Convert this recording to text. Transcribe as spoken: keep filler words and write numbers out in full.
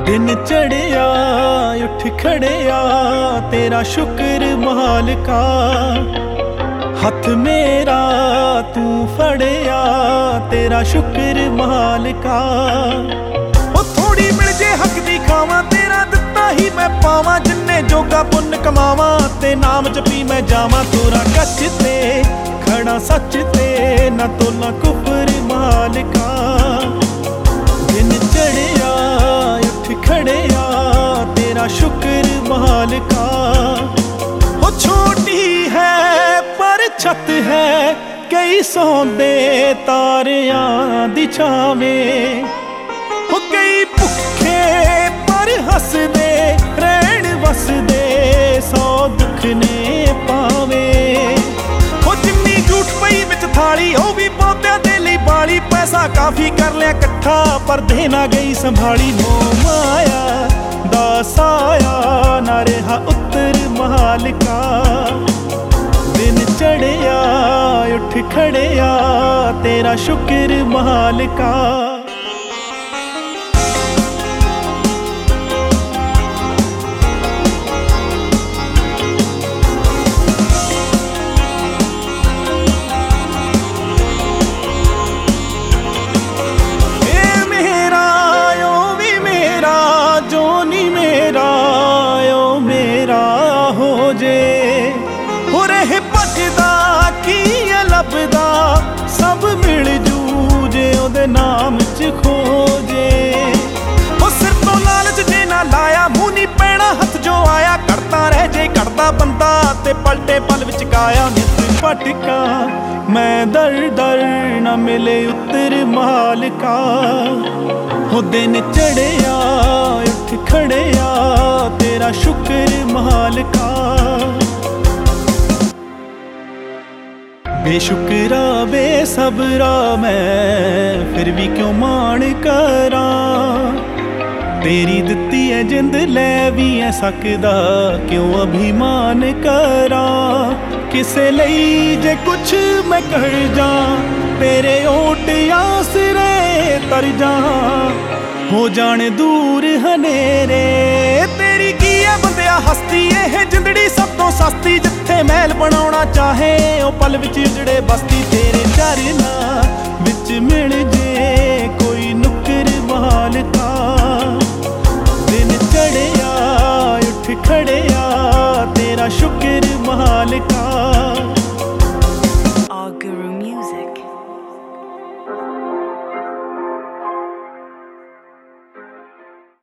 दिन चढ़िया उठ खड़िया तेरा शुक्र मालिका, हथ मेरा तू फड़िया तेरा शुक्र मालिका। ओ थोड़ी मिल जे हक दी खावां तेरा दिता ही मैं पावां, जिन्ने जोगा पुन्न कमावां ते नाम जपी मैं जावां। तोरा कच ते खड़ा सच ते ना तोला कुफर मालिका। दिन चढ़िया उठ खड़िया तेरा शुक्र मालिका। हो छोटी है पर छत है कई सौंदे तारियां दी छावें। हो कई भुखे पर हसदे रहन वसदे सौ दुख ने पावे। हो जिन्नी झूठ पई विच थाली ओ भी पौधियां दे लई बाली, पैसा काफी कर लिया कट्ठा पर देना गई संभाली। मोह माया दा साया ना रहा उत्तर मालिका। दिन चढ़िया उठ खड़िया तेरा शुक्र मालिका। सब मिल जूजे ओदे नाम च खोजे। ओ सिर तो लालच जे ना लाया मूंह नहीं पैना हथ जो आया। करता रह जे करदा बंदा ते पलटे पल विच काया। नित भटका मैं दर दर ना मिले उत्तर मालिका। हो दिन चढ़िया उठ खड़िया तेरा शुक्र मालिका। बेशुक्रा बेसबरा मैं फिर भी क्यों मान करां। तेरी दित्ती है जिंद लै भी है सकदा क्यों अभिमान करां। किसे लई जे कुछ मैं कर जा तेरे ओट आसरे तर जा। हो जाने दूर हनेरे तेरी की है बंदिया हस्ती। ਇਹ जिंदड़ी सब तो सस्ती जिथे महल बनाउणा चाहे ओ पल विच उजड़े बस्ती। तेरे चरना विच मिल जे कोई नुक्कर मालिका। दिन चढ़िया उठ खड़िया तेरा शुक्र मालिका। All Guru Music.